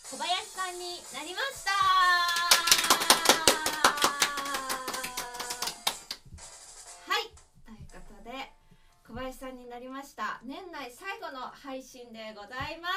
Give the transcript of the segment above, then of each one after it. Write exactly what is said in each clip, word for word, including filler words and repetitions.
小林さんになりました。はい、ということで小林さんになりました。年内最後の配信でございます。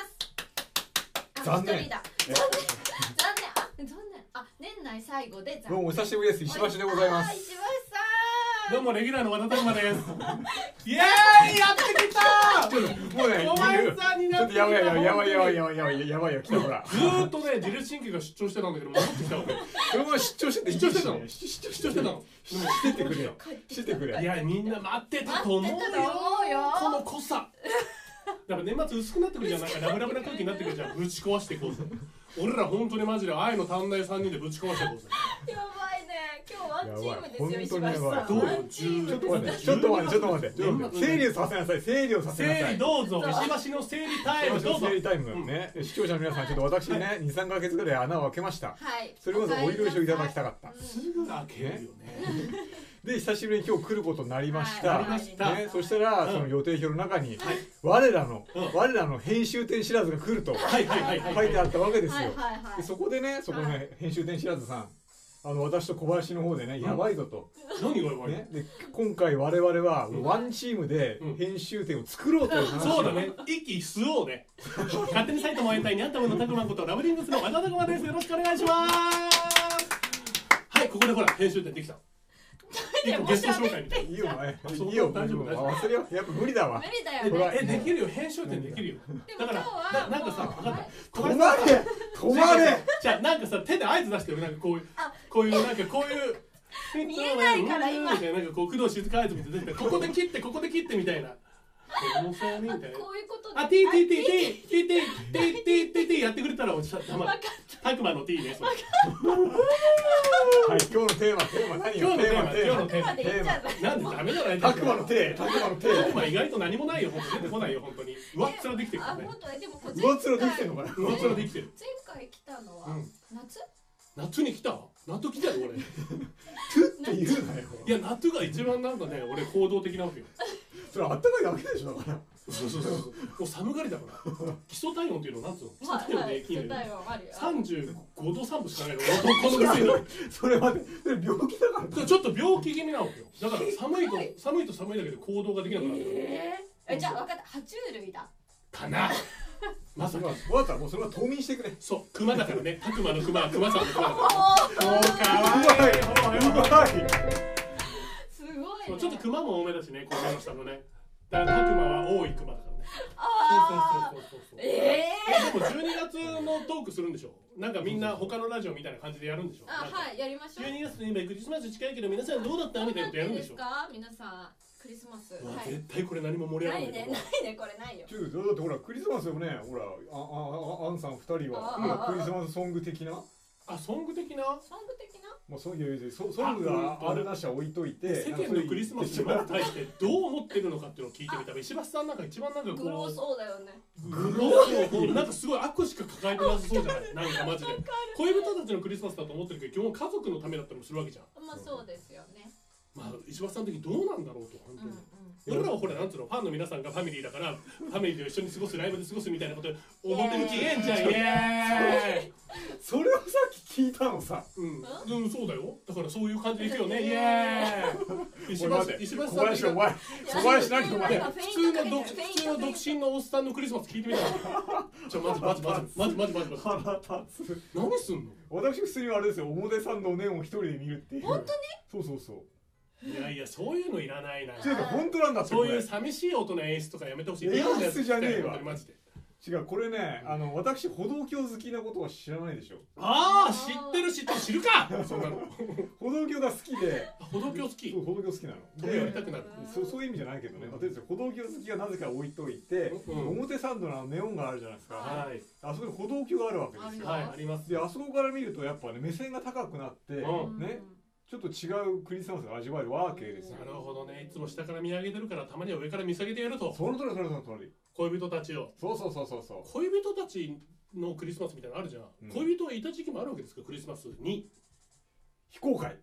残念。 一人だ。残念。残念。あ、残念。あ、年内最後で残念。 どうもお久しぶりです。石橋でございます。 石橋さん。 どうもレギュラーの和田拓馬です。イエーイ、やってきた。 ちょっともうね、 小林さんになってきた。 ちょっとやばいやばいやばいやばいやばいやばいやばいよ、来たほら。 ずーっとね、自律神経が出張してたんだけど戻ってきたわけ。 そのまま出張してていいし出張してたの。 ね出張してたの。 しててくれよ。してくれ。 いや、みんな待ってたと思うよ。 待ってたと思うよこの濃さ。だから年末薄くなってくるじゃん、なんかラブラブな空気になってくるじゃん。ぶち壊していこうぜ。俺ら本当にマジで愛の短大さんにんでぶち壊していこうぜ。 やばいね。今日ワンチームですよ。 やばい石橋本当にやばいさん。 どうよワンチームちょっと待って、ちょっと待って、ちょっと待って。ちょっと待って整理させなさい、整理をさせなさい。 整理どうぞ。石橋の整理タイムどうぞ。 整理タイムね。視聴者の皆さん、ちょっと私ね、に、さんかげつぐらい穴を開けました。 はい。 それこそお許しをいただきたかった。 すぐ開けるよね。 で、久しぶりに今日来ることになりました。 なりましたね、そしたら、その予定表の中に、我らの、我らの編集点知らずが来るとはいはいはいはい。 書いてあったわけですよ。 はいはいはい。 でそこでね、そこね、編集点知らずさん、あの私と小林の方でね、やばいぞと。 何がやばいの？ ね、で今回我々はワンチームで編集点を作ろうという話を。 そうだね。息吸おうね。勝手に埼玉栄隊にあったものたくまんことラブリングスの和田拓馬です。よろしくお願いします。はい、ここでほら編集点できた。一個ゲスト紹介みたいな。 いいよ、お前そういいよ、 大丈夫大丈夫忘れよう。やっぱ無理だわ。 無。理だよえほらね。 えできるよ、編集点できるよ。だからななんかさ、分かった。 止まれ止まれじゃあなんかさ手で合図出してよ。なんかこういうこういうなんかこういう見えないから今みたいななんかこう工藤静香合図みたいな出てきた。ここで切ってここで切ってみたいな。面白いみたいな。 こういうことで。 あ、ティーティーティーティーティーティーティーティーティーティーやってくれたらおじさん、たまる。たくまの T ね。それはい、今日のテーマ、テーマ何よ、 今日のテーマ、今日のテテーマ。 までいっちゃう。 なんでダメじゃない。 たくまの手、たくまの手。 たくま意外と何もないよ。本当出てこないよ。本当に。上っ面できてるからあ、 ね。 本当でもこれ上っ面できてんのかな。 上っ面できてる。 前回来たのはうん夏？ 夏に来た？夏来たよ俺。いトゥって言うなよ。 や夏が一番なんかね、俺行動的なわけよ。 それあったかいだけでしょ、だから。 そうそうそう。もう寒がりだから。基礎体温っていうのなんつうの？基礎はいはい。 体温できる絶。対わかるよ。 三十五度三分しかないの。このぐらいの。 それまで、それ病気だから。 ちょっと病気気味なわけよ。だから寒いと寒いと寒いだけで行動ができなくなる。 えー、えじゃあ分かった。爬虫類だ。 かな。まさか。 わかった、もうそれは冬眠してくれ。 そう、熊だからね。たくまの熊は熊さんの熊だから。 おもうかわいい。ほらうまい。 すごいね。 そうちょっと熊も多めだしね、この下のね。だからたくまは多い熊だからね。 ああ。 そうそうそうそうそう。 ええでもじゅうにがつのトークするんでしょ。なんかみんな他のラジオみたいな感じでやるんでしょ。 あ、はい、やりましょう。 じゅうにがつに今クリスマス近いけど皆さんどうだったみたいなことやるんでしょ。 ですか皆さんクリスマス。 うわはい。 絶対これ何も盛り上がないね、 らないと思う。 ないね、これないよ。 ちょっとだってほらクリスマスでもね、ほらあああアンさん二人はああクリスマスソング的な、 あ、ソング的な。 ソング的な。 まあそういうソソングがあるなしは置いといて、 世間のクリスマスにまず対してどう思ってるのかっていうのを聞いてみたら、石橋さんなんか一番なんかこうグローそうだよね。 グローなんかすごい悪しか抱えてなさそうじゃない。なんかマジで恋人たちのクリスマスだと思ってるけど、基本家族のためだったりもするわけじゃん。 まあそうですよね。 まあ石橋さん的にどうなんだろうと本当に。 うんうん。 俺らはほらなんつうの、ファンの皆さんがファミリーだからファミリーと一緒に過ごすライブで過ごすみたいなこと表向きええんじゃん。イエーイ。 それをさっき聞いたのさ。 うん、うん、そうだよ。だからそういう感じでいくよね。イエーイ。石橋石橋小さん林お前、小林何お前。 普通の独普通の独身のおっさんのクリスマス聞いてみたら。ちょマジマジマジマジマジマジマジ。 腹立つ。 何すんの？ 私普通にあれですよ、表参道ネオンを一人で見るっていう。 本当に？そうそうそう。 いやいや、そういうのいらないな。 違う本当なんだって。 そういう寂しい音の演出とかやめてほしい。 演出じゃねえわマジで。 違うこれね、あの私歩道橋好きなことは知らないでしょ。 ああ、知ってる知ってる知るか。そんなの。 歩道橋が好きで。 歩道橋好き。 歩道橋好きなの。 飛び降りたくなる。 そうそういう意味じゃないけどね。まあ、とりあえず歩道橋好きがなぜか置いといて、表参道のネオンがあるじゃないですか。 はい。 あそこに歩道橋があるわけですよ。 はい、あります。 であそこから見るとやっぱね目線が高くなってね。ちょっと違うクリスマスが味わえるわけですよ。 なるほどね。いつも下から見上げてるからたまには上から見下げてやると。 その通りその通りその通り。 恋人たちを。 そうそうそうそうそう。 恋人たちのクリスマスみたいなのあるじゃん。恋人がいた時期もあるわけですか、クリスマスに。 非公開。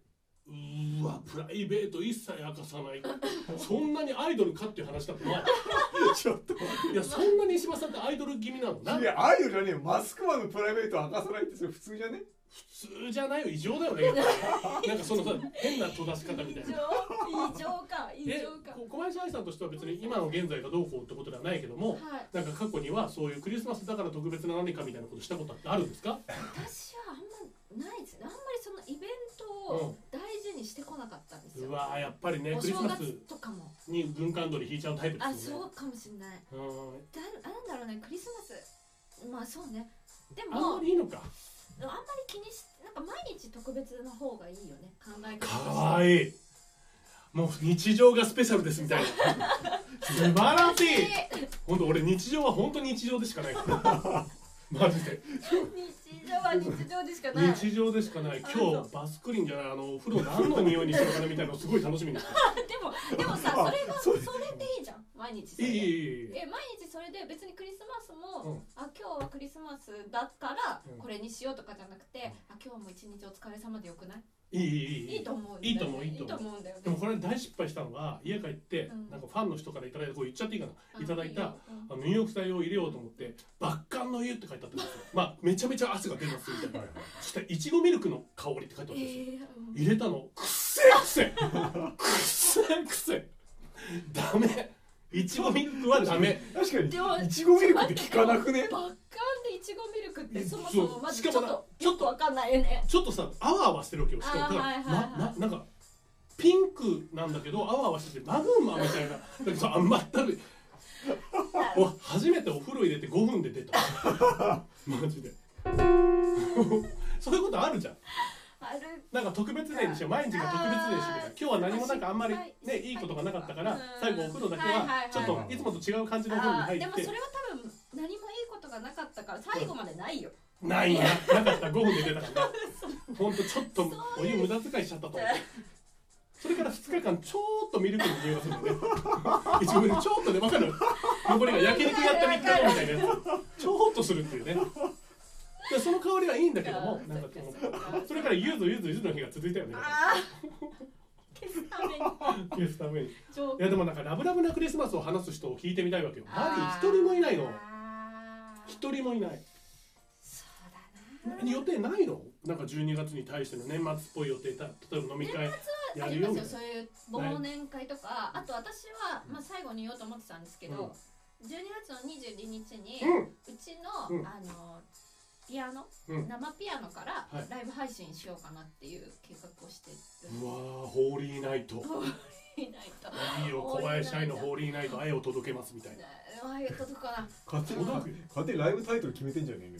うーわプライベート一切明かさないそんなにアイドルかっていう話だったなちょっと待いやそんなに石破さんってアイドル気味なのなって。いやアイドルじゃねえよ。マスクマンのプライベートを明かさないってそれ普通じゃね？ 普通じゃないよ異常だよねなんかそのさ変な閉ざし方みたいな。 異常か異え常か。 こ小林愛さんとしては別に今の現在がどうこうってことではないけども、 はい。 なんか過去にはそういうクリスマスだから特別な何かみたいなことしたことってあるんですか？ 私はあんまないですね。あんまりそのイベントを大事にしてこなかったんですよ。 うわーやっぱりねお正月クリスマスとかも。 に軍艦取り引いちゃうタイプであ、 すよね。 そうかもしれない。 うんだなんだろうね、クリスマス。まあそうね。であんもまりいいのか。 あんまり気にしなんか毎日特別な方がいいよね。考え方として。 かわいい。もう日常がスペシャルですみたいな。素晴らしい。本当俺日常は本当に日常でしかないから。マジで。 日常は日常でしかない。 日常でしかない。今日バスクリンじゃないあのお風呂何の匂いにしようかなみたいなのすごい楽しみにしてでもでもさ、それがそれでいいじゃん。毎日そる。いいれで。 いいいい。 え毎日それで別にクリスマスも、 うんあ今日はクリスマスだからうんこれにしようとかじゃなくて、あ今日も一日お疲れ様でよくない？ いいいいいい。 いいと思うんだよね。 いいと思ういいと思ういいと思うんだよね。 でもこれ大失敗したのが家帰って、 うんなんかファンの人からいただいたこれ言っちゃっていいかな、 あいただいたいよあの入浴剤を入れようと思って「抜汗の湯」って書いてあったんですよ。まあめちゃめちゃ汗が出ますみたいな。そしたらいちごミルクの香りって書いてあったんですよ。 えーうん入れたのくっせえくせえくっせえくせえダメいちごミルクはダメ。 確かでもにいちごミルクって聞かなくね？ バッカンでいちごミルクってえそもそもまずちょっそうしかもとちょっとわかんないよね。 ちょっとさあわあわしてるわけよ。しかもだからあーはいはいはいなななんかピンクなんだけどあわあわしててマグマみたいなだけどさあ全くお初めてお風呂入れてごふんで出たマジでそういうことあるじゃん。 あるなんか特別デーにしよう、毎日が特別デーにしようみたいな。今日は何もなんかあんまりねいいことがなかったからうん最後お風呂だけはちょっといつもと違う感じのお風呂に入ってあーでもそれは多分何もいいことがなかったから最後までないよ。 ないななかったごふんで出たからねほんとちょっとお湯無駄遣いしちゃったと思ってそれからふつかかんちょーっとミルクの匂いがするのねいちごミルクちょーっとね分かる残りが焼肉やったみっかめみたいなやつちょーっとするっていうねでその香りはいいんだけどもなんかこうそれからゆずゆずゆずの日が続いたよねあー消すために消すためにいジョークやでもなんかラブラブなクリスマスを話す人を聞いてみたいわけよ。マリー一人もいないのあー一人もいないそうだな。 予定ないのなんかじゅうにがつに対しての年末っぽい予定だ例えば飲み会やありるよみたいなますよそういう忘年会とかあと私は、まあ、最後に言おうと思ってたんですけど、じゅうにがつのにじゅうににちに、 うんうちの、 うんあのピアノ、 うん生ピアノからはいライブ配信しようかなっていう計画をしてる、 うわーホーリーナイトいないといいよ小林愛のホーリーナイト愛を届けますみたいなああ届くかな勝手に勝手にライブタイトル決めてんじゃねえのよ。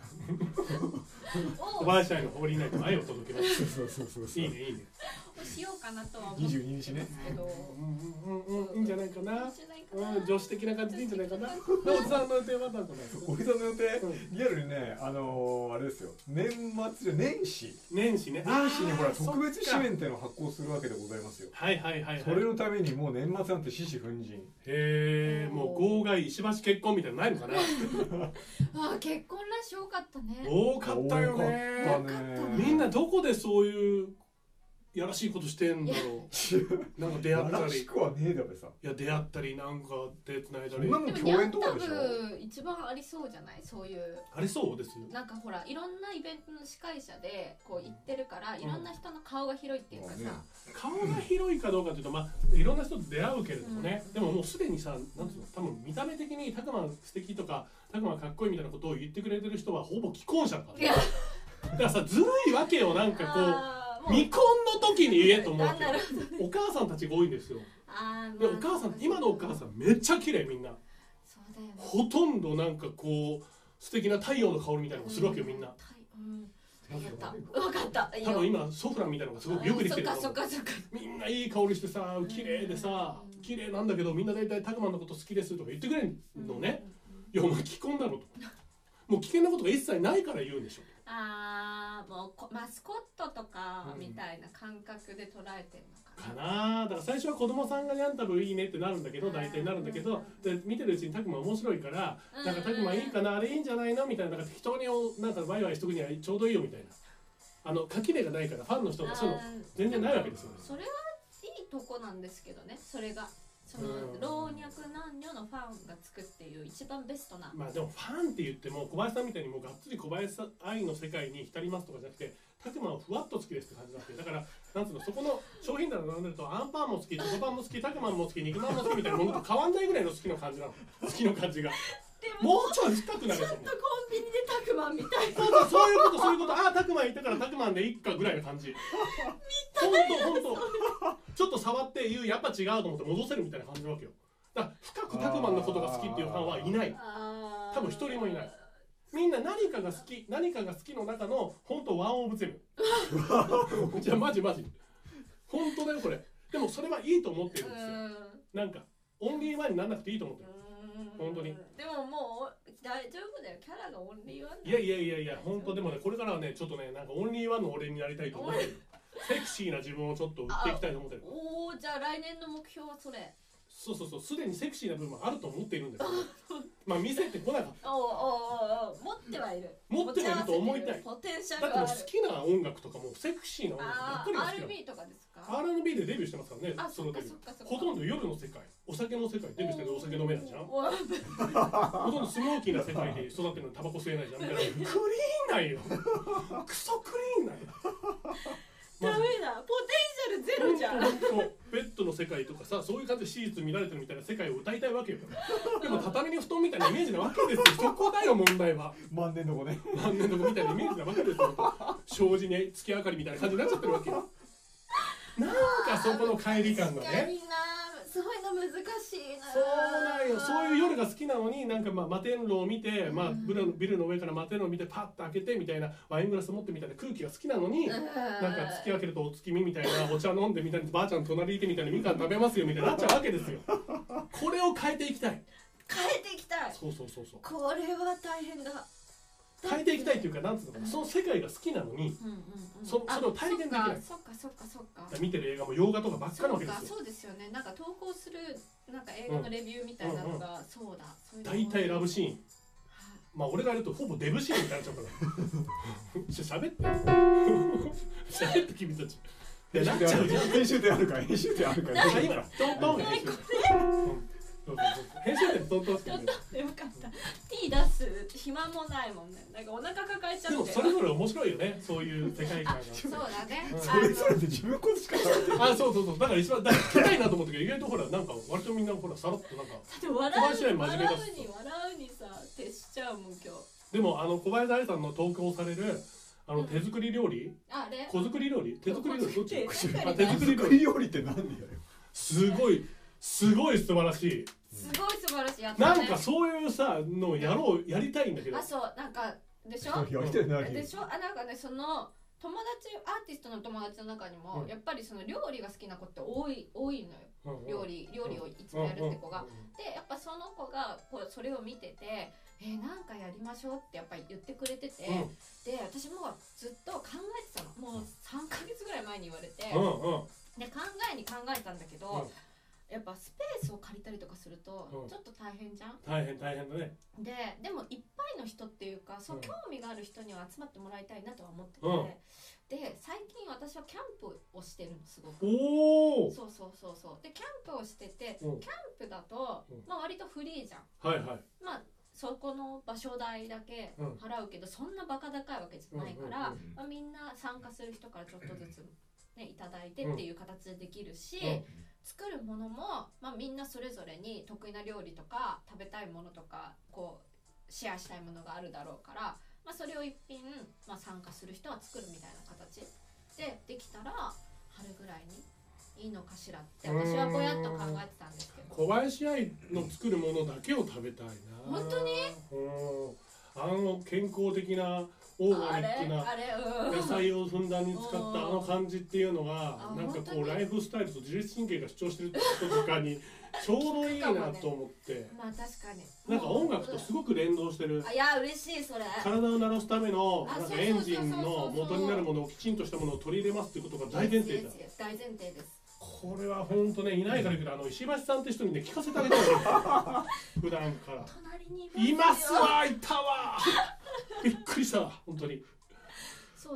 小林愛のホーリーナイト愛を届けますそうそうそうそう。 いいねいいねをしようかなとは思ってにじゅうににちね。 けど、 うんうんうんうんいいんじゃないかないいんじゃないかなうん女子的な感じでいいんじゃないかなおじさんの予定は何かないおじさんの予定うんリアルにねあのーあれですよ年末じゃ年始年始ね年始にほらあー特別そっか紙面っていうのを発行するわけでございますよ。 はいはいはいはいそれのためにもう年末なんて獅子奮陣。 へえもう号外石橋結婚みたいなのないのかなああ結婚ラッシュ多かったね多かったよ多かねったね。 みんなどこでそういうやらしいことしてんだろうなんか出会ったらりしくはねえだべさ。 いや出会ったりなんか手つないだりそんなのでも共演とかヤンタでしょ。 ブ一番ありそうじゃないそういうあれそうですなんかほらいろんなイベントの司会者でこう行ってるからいろんな人の顔が広いっていうかさ、 まあね顔が広いかどうかというとまあいろんな人と出会うけれどもね、でももうすでにさなんつうの多分見た目的にたくま素敵とかたくまかっこいいみたいなことを言ってくれてる人はほぼ既婚者だからねいやだからさずるいわけよなんかこあーもうう未婚の時に言えと思うわけよなるほどお母さんたちが多いんですよあーでお母さん今のお母さんめっちゃ綺麗みんなそうだよねほとんどなんかこう素敵な太陽の香りみたいなのがするわけよみんなうん分かった分かったいいよ多分今ソフランみたいなのがすごくよくできてるとあーそっ思うかそっかそっかみんないい香りしてさ綺麗でさうん綺麗なんだけどみんな大体タクマンのこと好きですとか言ってくれるのねいやお前既婚だろともう危険なことが一切ないから言うんでしょあーもうこマスコットとかみたいな感覚で捉えてるのかかな、 なあだから最初は子供さんがニャンタブいいねってなるんだけど大体なるんだけどで見てるうちにタクマン面白いからなんかタクマンいいかなあれいいんじゃないのみたいななんか適当におなんかワイワイしとくにはちょうどいいよみたいなあの垣根がないからファンの人がそういうの全然ないわけですよね。 それはいいとこなんですけどね。それがその老若男女のファンがつくっていう一番ベストな。 まあでもファンって言っても小林さんみたいにもうがっつり小林愛の世界に浸りますとかじゃなくて、たくまはふわっと好きですって感じなんで、だからなんつうの、そこの商品棚並んでるとアンパンも好き、チョコパンも好き、たくまんも好き、肉まんも好きみたいなものと変わんないぐらいの好きな感じなの。好きの感じが。もうちょい深くなると思う。 ちょっとコンビニでタクマンみたいな。 そうそう、そういうことそういうこと。ああ、たくまんいたからたくまんでいっかぐらいの感じ。ほんとほんと。ちょっと触って言う、やっぱ違うと思って戻せるみたいな感じなわけよ。だから深くたくまんのことが好きっていうファンはいない。多分一人もいない。みんな何かが好き、何かが好きの中の本当ワンオブゼム。じゃあマジマジ。本当だよこれ。でもそれはいいと思ってるんですよ。なんかオンリーワンにならなくていいと思ってる。本当に。 でももう大丈夫だよ。キャラがオンリーワン。 いやいやいやいや、本当でもね、これからはね、ちょっとね、なんかオンリーワンの俺になりたいと思ってる。セクシーな自分をちょっと売っていきたいと思ってる。 おお、じゃあ来年の目標はそれ。 そうそうそう、すでにセクシーな部分もあると思っているんですけど、まあ見せてこなかった。 おおおお、持ってはいる。 持ってはいると思いたい。 ポテンシャだってルがある。 もう好きな音楽とかもセクシーな音楽ばっかりが好きなの。 アールビー とかですか？ アールアンドビー でデビューしてますからね。 あ、そっかデビューそっかそっか。 ほとんど夜の世界、お酒の世界デビューしてるお酒飲めないじゃん。 おーほとんどスモーキーな世界で育ってるのにタバコ吸えないじゃん。みたいな。クリーンなんよ。クソクリーンなんよ。 ダメだ、ポテンシャルゼロじゃん。 本当本当ベッドの世界とかさ、そういう感じで史実見られてるみたいな世界を歌いたいわけよ。でも畳に布団みたいなイメージなわけですよ。そこだよ問題は。 万年の子ね。 万年の子みたいなイメージなわけですよ。障子に月明かりみたいな感じになっちゃってるわけよ。なんかそこの乖離感がね。 そういうの難しいな。 そうなんよ。そういう夜が好きなのに、なんかまあ摩天楼を見て、まあビルのビルの上から摩天楼を見てパッと開けてみたいな、ワイングラス持ってみたいな空気が好きなのに、なんか月開けるとお月見みたいな、お茶飲んでみたいな、ばあちゃん隣いてみたいな、みかん食べますよみたいになっちゃうわけですよ。これを変えていきたい。 変えていきたい。 そうそうそうそう。 これは大変だ。 変えていきたいっていうか、なんつうのかな、その世界が好きなのに、そそれを体験できない。 そっかそっかそっか。 見てる映画も洋画とかばっかりなわけですよ。 そうですよね。なんか投稿するなんか映画のレビューみたいなのが、そうだ。 大体ラブシーン。まあ俺がやるとほぼデブシーンになっちゃうから。しゃべって。しゃべって君たち。 編集点あるから。編集点あるから。編集点あるから。 今トントン編集。編集点トントンしてる。 よかった。T 出す暇もないもんね。なんかお腹抱えちゃって。 でもそれぞれ面白いよね。そういう世界観が。 そうだね。 それぞれで自分こそしかない。 あ、そうそうそう。だから一番聞きたいなと思ったけど、意外とほらなんか割とみんなほらさらっとなんか。 でも笑うに笑うに笑うにさ徹しちゃうもん今日。 でもあの小林愛さんの投稿されるあの手作り料理、 あれ子作り料理、手作り料理どっち？ あ、 手作り料理。 料理って何だよ。 すごいすごい素晴らしい。 すごい素晴らしい。 なんかそういうさのやろうやりたいんだけど。 あ、そうなんかでしょ？ やりたいな。 でしょ？あ、なんかねその友達アーティストの友達の中にもやっぱりその料理が好きな子って多い多いのよ。料理料理をいつもやるって子が。でやっぱその子がこうそれを見てて。えー、なんかやりましょうってやっぱり言ってくれてて、うん、で私もずっと考えてたの。もうさんかげつぐらい前に言われて、うんうん、で考えに考えたんだけど、うん、やっぱスペースを借りたりとかするとちょっと大変じゃん。 大変大変だね。 ででもいっぱいの人っていうかそう、うん、興味がある人には集まってもらいたいなとは思ってて、うん、で最近私はキャンプをしてるのすごく。おそうそうそうそう。でキャンプをしてて、うん、キャンプだと、まあ割とフリーじゃん。 はいはい。 まあそこの場所代だけ払うけど、うん、そんなバカ高いわけじゃないから、まあ、みんな参加する人からちょっとずつ、ね、いただいてっていう形でできるし、うん、作るものも、まあ、みんなそれぞれに得意な料理とか食べたいものとかこうシェアしたいものがあるだろうから、まあ、それを一品、まあ、参加する人は作るみたいな形でできたら春ぐらいにいいのかしらって私はぼやっと考えてたんですけど。 小林愛の作るものだけを食べたいな。 本当に？ あの健康的なオーガニックな野菜をふんだんに使ったあの感じっていうのがなんかこうライフスタイルと自律神経が主張してることとかにちょうどいいなと思って。 まあ確かに。 なんか音楽とすごく連動してる。 いや嬉しいそれ。 体を鳴らすためのなんかエンジンの元になるものをきちんとしたものを取り入れますっていうことが大前提だ。 大前提です。 これは本当ねいないから言うけど、あの石橋さんって人にね聞かせてあげたい普段から隣にいますわいたわびっくりした本当に。 そうです。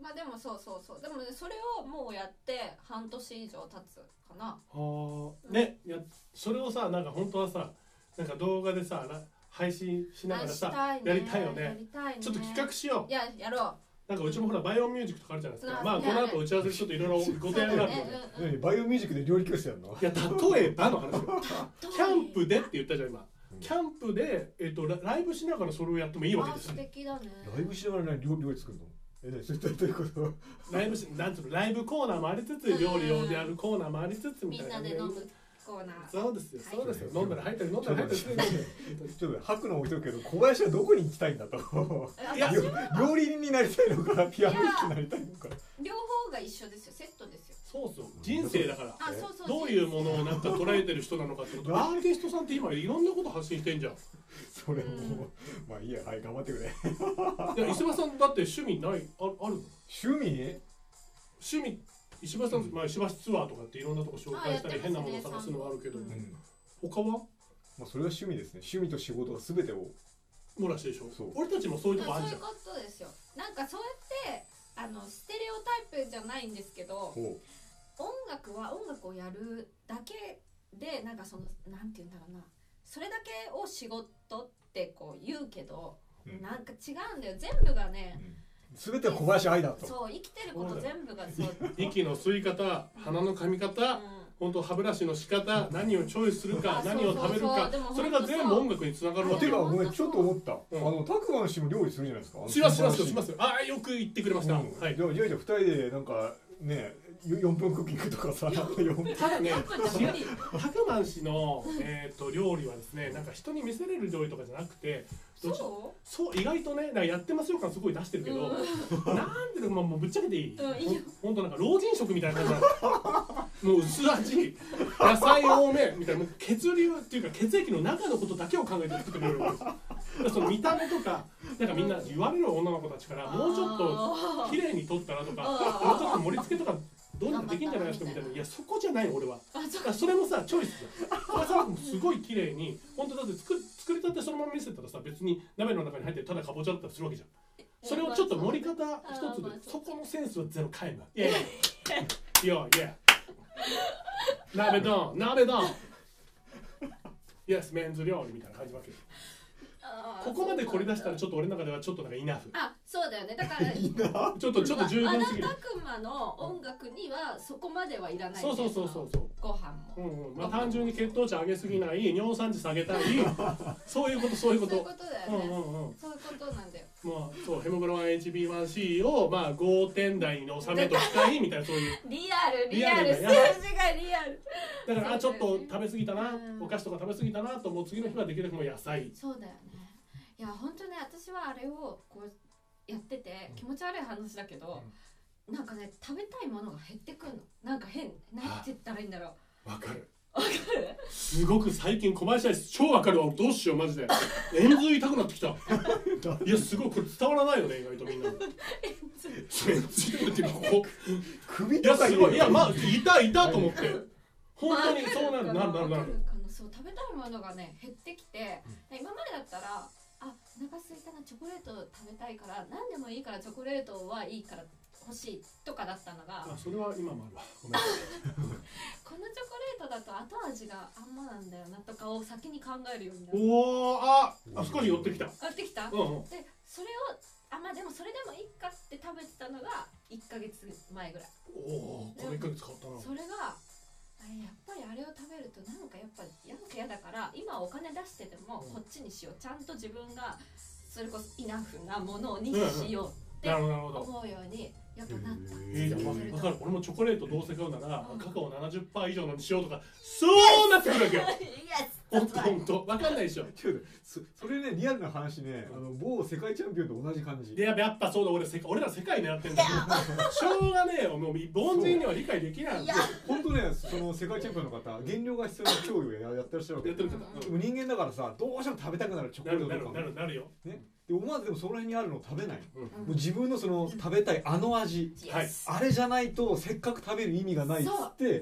まあでもそうそうそうでも、ね、それをもうやって半年以上経つかな。 あねやそれをさなんか本当はさなんか動画でさ配信しながらさ や, ね、やりたいよ ね, やりたいねちょっと企画しよう。 いややろう。なんかうちもほらバイオミュージックとかあるじゃないですか。まあこの後打ち合わせでちょっといろいろご提案があるので、 バイオミュージックで料理教室やるの？ いや例えばの話よ。キャンプでって言ったじゃん今。キャンプでえっとライブしながらそれをやってもいいわけですよ。 素敵だね。 ライブしながら何料理作るの？えねそれどういうこと？ ライブしなんつうのライブコーナーもありつつ料理をやるコーナーもありつつみたいな。 みんなで飲むコーナー。 そうですよそうですよ。飲んだら入ったり飲んだら入ったりする。 ちょっと吐くの置いとくけど小林はどこに行きたいんだと。いや料理人になりたいのかピアニストになりたいのか。 両方が一緒ですよセットですよ。 そうそう人生だから。 あそうそう。 どういうものをなんか捉えてる人なのかってこと。アーティストさんって今いろんなこと発信してんじゃん。 それもまあいいやはい頑張ってくれ。 いや石破さんだって趣味ないああるの？ 趣味？ 趣味石橋さん、まあ、石橋ツアーとかっていろんなとこ紹介したり変なものを探すのはあるけど、うん、他は？ まあそれは趣味ですね。趣味と仕事が全てを漏らしてでしょ。俺たちもそういうとこあるじゃん。 そういうことですよ。なんかそうやってあのステレオタイプじゃないんですけど、音楽は音楽をやるだけでなんかそのなんて言うんだろうな、それだけを仕事ってこう言うけど、うん、なんか違うんだよ。全部がね。うんすべては小林愛だと。 そう生きてること全部がそう。 息の吸い方、鼻の噛み方、うん、本当歯ブラシの仕方、何をチョイスするか、何を食べるか、それが全部音楽につながるわけ。 てかごめんちょっと思った。うん、あのたくまん氏も料理するじゃないですか。 しますしますします。ああよく言ってくれました。うん、 はい。じゃあじゃあ二人でなんかね。よんぷんクッキングとかさ、 ただね、たくまん氏の、えー、と料理はですね、なんか人に見せれる料理とかじゃなくて、 そうそう意外とね、なんかやってますよ感すごい出してるけど、うん、なんでもうぶっちゃけていい？本当なんか老人食みたいな感じなの。もう薄味、野菜多めみたいな、もう血流っていうか血液の中のことだけを考えて作ってくれるんですよ。その見た目とか、なんかみんな言われる女の子たちから、もうちょっと綺麗に撮ったらとか、もうちょっと盛り付けとか。どうにかできんじゃないですかみたいな。いやそこじゃない俺は。それもさチョイスだ。それさすごい綺麗に本当だって作作りたてそのまま見せたらさ別に鍋の中に入ってただかぼちゃだったりするわけじゃん。それをちょっと盛り方一つでそこのセンスはゼロ皆無。いやいやいやいや。鍋ドン鍋ドン。イエスメンズ料理みたいな感じわけ。ここまで凝り出したらちょっと俺の中ではちょっとなんかイナフ。 あ、そうだよね。だからちょっとちょっと十分すぎる。 あなたくまの音楽にはそこまではいらない。 そうそうそうそうそう。 ご飯も。 うんうん。まあ単純に血糖値上げすぎない、尿酸値下げたい、そういうことそういうこと。 そういうことだよね。うんうんうん。そういうことなんだよ。 まあそうヘモグロビン エイチビーワンシー をまあごてん台に収めとしたいみたいなそういう。 リアルリアル数字がリアル。 だからあちょっと食べ過ぎたな、お菓子とか食べ過ぎたなと思う次の日はできるだけも野菜。 そうだよね。いや本当ね私はあれをこうやってて気持ち悪い話だけど、うん、なんかね食べたいものが減ってくるの。なんか変なんて言ったらいいんだろう。わかるわかる。 すごく最近小林愛超わかるわ。どうしようマジで円髄痛くなってきた。いやすごいこれ伝わらないよね意外とみんな。円髄ってここ首とかいやまあいたいたと思って本当にそうなるなるなるなる。 そう食べたいものがね減ってきて、うん、今までだったらあお腹空いたなチョコレート食べたいから何でもいいからチョコレートはいいから欲しいとかだったのがあそれは今もあるわごめんこのチョコレートだと後味があんまなんだよなとかを先に考えるようになる。 おーああ少し寄ってきた寄ってきた、 うんうん、 でそれをあまあでもそれでもいいかって食べてたのがいっかげつまえぐらい。 おおこれいっかげつ変わったな。 それがあれやっぱりあれを食べるとなんかやっぱりなんか嫌だから今お金出しててもこっちにしよう、ちゃんと自分がそれこそイナフなものにしようって思うようにやっぱなった。 いいじゃん分かる。俺もチョコレートどうせ買うなら、うん、カカオ ななじゅっパーセント 以上のにしようとかそうなってくるわけよ。ほんとほんと分かんないでしょ。 そ, それねリアルな話ね、あの某世界チャンピオンと同じ感じでやっぱそうだ 俺, 俺ら世界狙ってんだしょうがねえよもう凡人には理解できない。 本当ねその世界チャンピオンの方減量が必要な競技を や, やってらっしゃるわけやってる方、 でも人間だからさどうしても食べたくなるチョコレートとかなるなるなるよ、 ね、で思わずでもその辺にあるのを食べない、うん、もう自分のその食べたいあの味、はい、あれじゃないとせっかく食べる意味がないっつって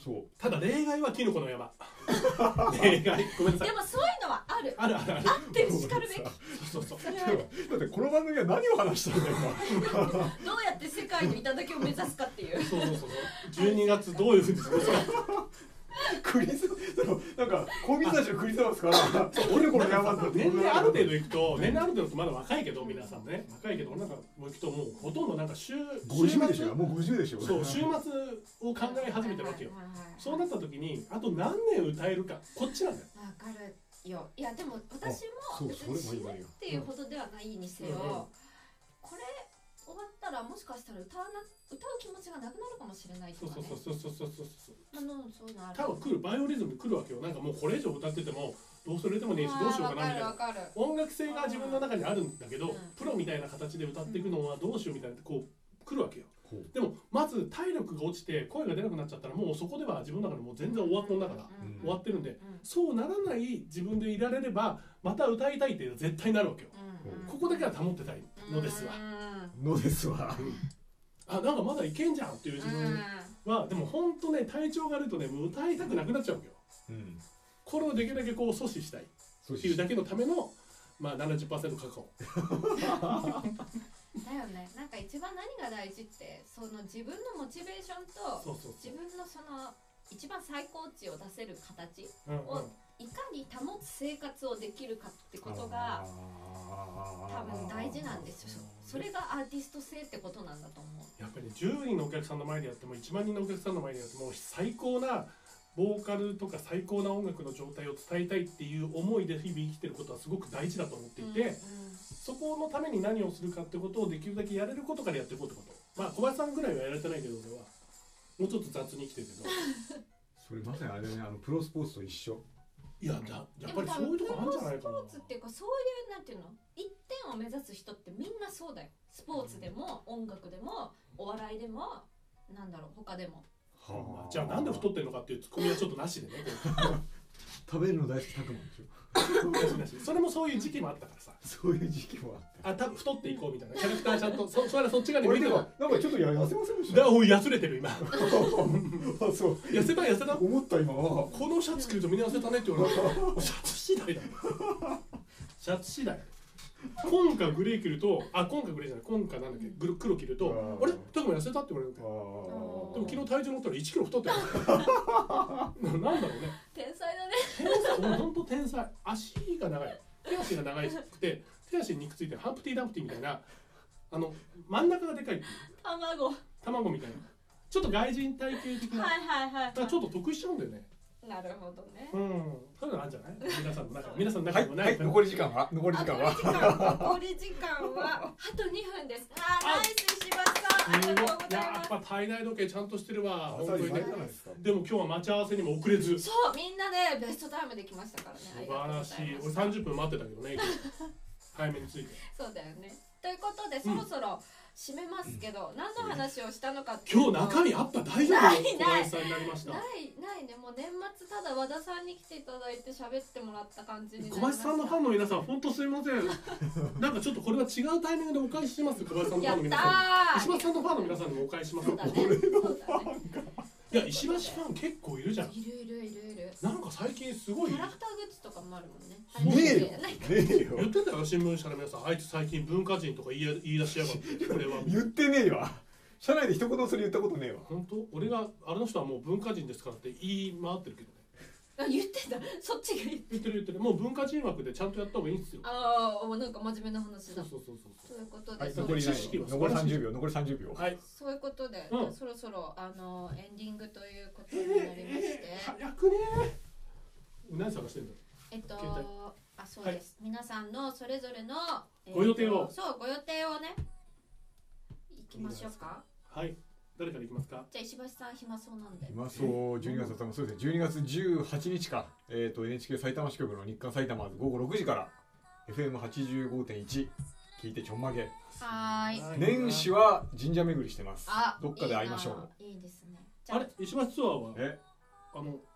そうただ例外はキノコの山例外ごめんなさい。 でもそういうのはあるあるあるあるあってるしかるべきそうそうそうそれはあるだってこの番組は何を話したんだよどうやって世界の頂を目指すかっていうそうそうそうそうじゅうにがつどういうふうに過ごすかクリスそのなんか高密たちのクリスマスからキノコの山だって年齢ある程度いくと年齢ある程度ってまだ若いけど皆さんね若いけどなんかもういくともうほとんどなんか週ごじゅうでしょもうごじゅうでしょそう週末を考え始めてるわけよ。そうなった時にあと何年歌えるかこっちなんだよ。 わかるよ。いやでも私も別に死ぬっていうほどではないにせよ、これ終わったらもしかしたら歌わな歌う気持ちがなくなるかもしれないとかね。 そうそうそうそうそうそうそう。 あのそういうのある。 多分来るバイオリズム来るわけよ。なんかもうこれ以上歌っててもどうせ売れてもねえしどうしようかなみたいな。音楽性が自分の中にあるんだけど、プロみたいな形で歌っていくのはどうしようみたいなこう来るわけよ。でもまず体力が落ちて声が出なくなっちゃったらもうそこでは自分の中でもう全然終わっとんだから終わってるんで、そうならない自分でいられればまた歌いたいって絶対なるわけよ。ここだけは保ってたいのですわ。 のですわ。 あなんかまだいけんじゃんっていう自分はでも本当ね体調が悪いとねもう歌いたくなくなっちゃうわけよ。これをできるだけこう阻止したいっていうだけのためのまあ ななじゅっパーセント カカオ。 だよね。なんか一番何が大事ってその自分のモチベーションと自分のその一番最高値を出せる形をいかに保つ生活をできるかってことが多分大事なんですよ。それがアーティスト性ってことなんだと思う。 やっぱりじゅうにんのお客さんの前でやってもいちまんにんのお客さんの前でやっても最高なボーカルとか最高な音楽の状態を伝えたいっていう思いで日々生きてることはすごく大事だと思っていて、うんうん、そこのために何をするかってことをできるだけやれることからやっていこうってこと。まあ小林さんぐらいはやられてないけど俺はもうちょっと雑に生きてるけどそれまさにあれねあのプロスポーツと一緒。 いやだやっぱりそういうとこあるんじゃないかな。 スポーツっていうかそういうなんていうの一点を目指す人ってみんなそうだよ。スポーツでも音楽でもお笑いでもなんだろう他でも。 はあ、じゃあなんで太ってるのかっていうツッコミはちょっとなしでね食べるの大好きたくもんでしょなしなしそれもそういう時期もあったからさそういう時期もあってあ多分太っていこうみたいなキャラクターちゃんとそそれはそっち側に向いてるなんかちょっと痩せませんでしただから痩せれてる今あそう痩せた痩せた思った今はこのシャツ着るとみんな痩せたねって言われたシャツ次第だシャツ次第紺かグレー着るとあ紺かグレーじゃない紺かなんだっけグ黒着るとあれタクも痩せたって言われるわけでも昨日体重乗ったらいちキロ太ってるなんだろうね天才だね天才俺ほんと天才足が長い手足が長くて手足に肉ついてるハンプティ・ダンプティみたいなあの真ん中がでかいっていう卵卵みたいなちょっと外人体型的なはいはいはい、はい、 ちょっと得しちゃうんだよね。 なるほどね。 うん、そういうのあるんじゃない？皆さんの中、皆さんの中にもない。 はい、はい、残り時間は？残り時間は？ 残り時間はあとにふんです。あー、ナイス石橋さん、ありがとうございます。 やっぱ体内時計ちゃんとしてるわ。本当にね。 でも今日は待ち合わせにも遅れず。 そう、みんなねベストタイムできましたからね。 素晴らしい。俺さんじゅっぷん待ってたけどね。早めに着いて。 そうだよね。ということで、そろそろ締めますけど、うん、何の話をしたのかって今日中身あった大丈夫？ ないない小林さんになりました。 ないないね。もう年末ただ和田さんに来ていただいて喋ってもらった感じになりました。 小林さんのファンの皆さん本当すいません。なんかちょっとこれは違うタイミングでお返しします。小林さんのファンの皆さん。石橋さんのファンの皆さんにもお返しします。 そうだね。 俺のファンが。 いや石橋ファン結構いるじゃん。 いるいるいるいる。 なんか最近すごい。 キャラクターグッズとかもあるもんね。 ねえよ。ねえよ。 言ってたよ新聞社の皆さん。あいつ最近文化人とか言い言い出しやがって。これは。 言ってねえわ。社内で一言それ言ったことねえわ。 本当？俺があれの人はもう文化人ですからって言い回ってるけどね。 あ言ってた。そっちが言って。 言ってる言ってる。もう文化人枠でちゃんとやった方がいいんですよ。 ああ、なんか真面目な話だ。 そうそうそうそう。 ということで、 はい、残りない残りさんじゅうびょう残りさんじゅうびょう。 はい。 そういうことで、 うん、 そろそろあのエンディングということになりまして。 えー、早くねー。何探してんだ。 えっとあそうです、はい、皆さんのそれぞれの、 えー、ご予定をそうご予定をね行きましょうか。 はい。誰から行きますか。 じゃあ石橋さん暇そうなんで。 暇そう。じゅうにがつだったそうですね。じゅうにがつじゅうはちにちか。えっ、ー、と エヌエイチケー 埼玉支局の日刊埼玉ごごろくじから エフエムはちじゅうごてんいち 聞いてちょんまげ。 はーい。 年始は神社巡りしてます。 あ、 どっかで会いましょう。 いいですね。 あれ石橋ツアーは？ え、 あのち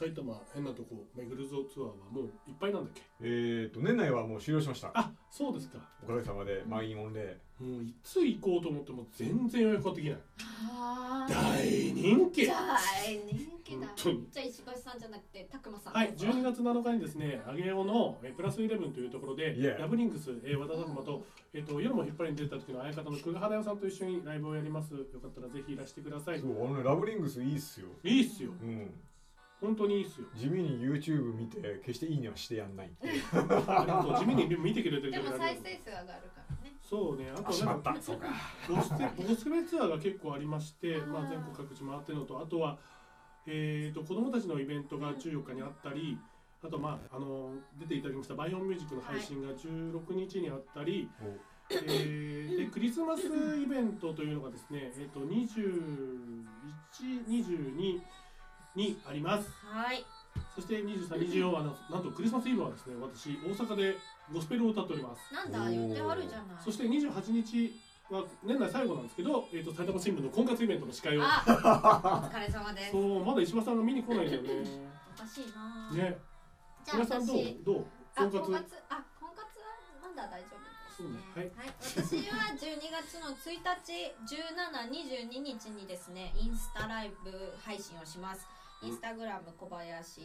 埼玉変なとこ巡るぞツアーはもういっぱいなんだっけ？ えーと年内はもう終了しました。 あ、そうですか。 おかげさまで満員御礼。 もういつ行こうと思っても全然予約ができない。 あ大人気。 大人気だ。 本当に。 じゃあ石橋さんじゃなくてたくまさん。 はい、じゅうにがつなのかにですね、上尾のえプラスイレブンというところで、 Yeah. ラブリンクス、えー、和田拓馬と、えー、と夜も引っ張りに出た時の相方の久我原代さんと一緒にライブをやります。よかったらぜひいらしてください。 そう、あのね、ラブリングスいいっすよ。 いいっすよ。 うん。 本当にいいっすよ。 地味に YouTube 見て決していいねはしてやんないっていう。 ありがとう。地味に見てくれてる。 でも再生数上がるからね。 そうね。あとしまった。 なんかそうか。 おすすめツアーが結構ありまして、まあ全国各地回ってるのと、あとはえっと子供たちのイベントがじゅうよっかにあったり、あとまああの出ていただきましたバイオンミュージックの配信がじゅうろくにちにあったり。えー、でクリスマスイベントというのがですね、えー、とにじゅういち、にじゅうににあります。 はい。 そしてにじゅうさん、にじゅうよんはなんとクリスマスイブはですね、私大阪でゴスペルを歌っております。 なんだ言ってあるじゃない。 そしてにじゅうはちにちは年内最後なんですけど、えー、と埼玉新聞の婚活イベントの司会を。 あ、お疲れ様です。 そうまだ石破さんが見に来ないんだよね。 おかしいな。 ね。 じゃあ皆さんどう私、 どうあ、 婚活。 婚活、あ、婚活はまだ大丈夫。 そうね。はい。 はい、私はじゅうにがつのついたち、じゅうしち、にじゅうににちにですね、インスタライブ配信をします。インスタグラム小林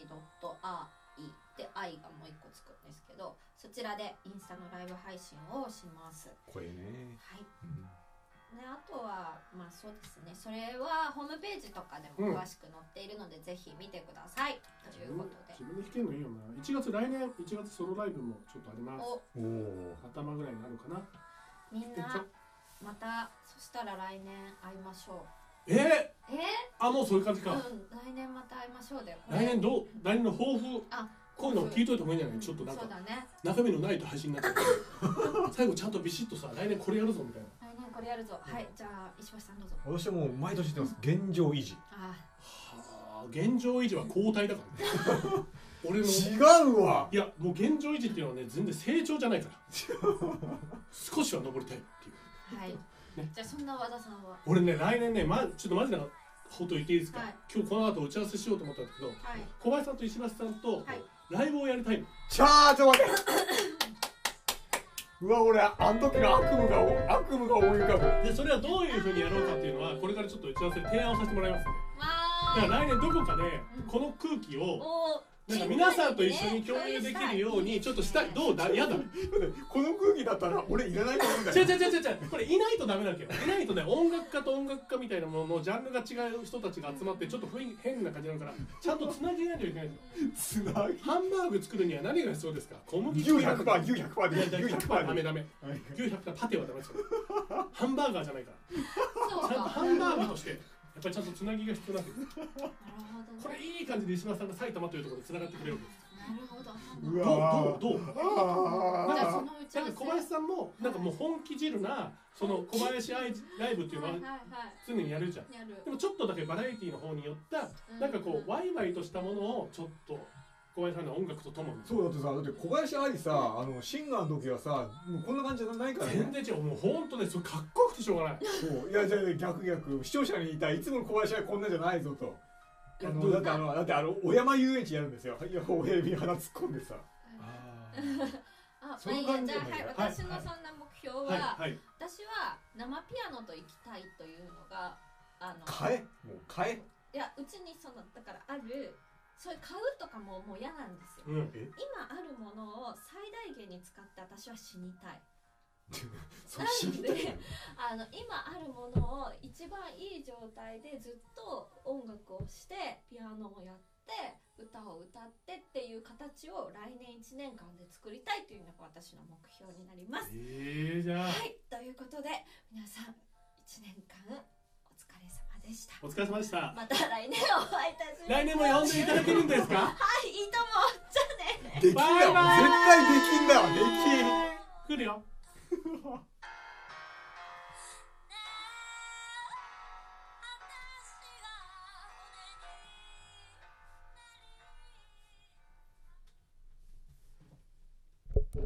.ai で 愛がもう一個つくんですけど、そちらでインスタのライブ配信をします。 これね。 はい。で、あとはまあそうですね、それはホームページとかでも詳しく載っているので、うん、ぜひ見てくださいということで。 自分で弾けるのいいよな。いちがつ来年いちがつソロライブもちょっとあります。 おお。 頭ぐらいになるかな。 みんなまたそしたら来年会いましょう。 えー、えー、 あ、もうそういう感じか。 うん、来年また会いましょうだよ。 来年どう、来年の抱負。 あ、 こういうの聞いといた方がいいんじゃない？ちょっとなんか、 そうだね、 中身のないと配信になっちゃう最後ちゃんとビシッとさ、来年これやるぞみたいな。 来年これやるぞ、うん、はい、じゃあ石橋さんどうぞ。 私はもう毎年言ってます、現状維持。 あはあ、現状維持は後退だからね俺の違うわ。 いや、もう現状維持っていうのはね、全然成長じゃないから少しは登りたいっていう。 はい、ね、じゃあそんな和田さんは。 俺ね、来年ね、ま、ちょっとマジなこと言っていいですか、 はい、 今日この後打ち合わせしようと思ったんですけど、はい、小林さんと石橋さんと、はい、ライブをやりたいの。 ちゃーちょっと待ってうわ、俺あん時の悪夢が悪夢が思い浮かぶ。 でそれはどういうふうにやろうかっていうのはこれからちょっと打ち合わせで提案をさせてもらいますね。だから来年どこかでこの空気をなんか皆さんと一緒に共有できるようにちょっとしたい。どうだ、やだこの空気だったら俺いらないと思うんだよ。 違う違う違う違う、これいないとダメなんだけど、いないとね、音楽家と音楽家みたいなもののジャンルが違う人たちが集まってちょっと雰囲気変な感じになるからちゃんとつなげないといけないんですよ。つなぎハンバーグ作るには何が必要ですか？小麦牛 ひゃくパーセント 牛 ひゃくパーセント で牛 ひゃくパーセント ダメダメ、牛 ひゃくパーセント パテはダメですよハンバーガーじゃないからちゃんとハンバーグとしてやっぱりちゃんとつなぎが必要なんです。これいい感じで石橋さんが埼玉というところでつながってくれるわけです。 なるほど。 うわどうどうどうなんかその打ち合わせ、 小林さんもなんかもう本気汁なその小林愛ライブっていうのは常にやるじゃん。でもちょっとだけバラエティの方によったなんかこうワイワイとしたものをちょっと小林さんの音楽とともに。 そうだってさ、だって小林愛さ、あのシンガーの時はさ、もうこんな感じじゃないからね。 全然違う、もう本当ね、それかっこよくてしょうがない。 そういや、じゃあ逆逆視聴者に言いたい、いつもの小林愛こんなんじゃないぞと。あのだってあのだってあの小山遊園地やるんですよ。いや、親指鼻突っ込んでさ。 ああ、そういう感じ。じゃあ、はい、私のそんな目標は、私は生ピアノと行きたいというのがあの。 買え、もう買え。 いや、うちにそのだからある。そういう買うとかももう嫌なんですよ、 うん、 今あるものを最大限に使って私は死にたいそう死にたいあの今あるものを一番いい状態でずっと音楽をしてピアノをやって歌を歌ってっていう形を来年いちねんかんで作りたいというのが私の目標になります。 えー、じゃあ、 はい、ということで皆さんいちねんかんお疲れ様でした。 お疲れ様でした。 また来年お会いいたします。 来年も呼んでいただけるんですか？ はい、いいとも。じゃあね。 できんだわ。絶対できんだわ。できん。 来るよ。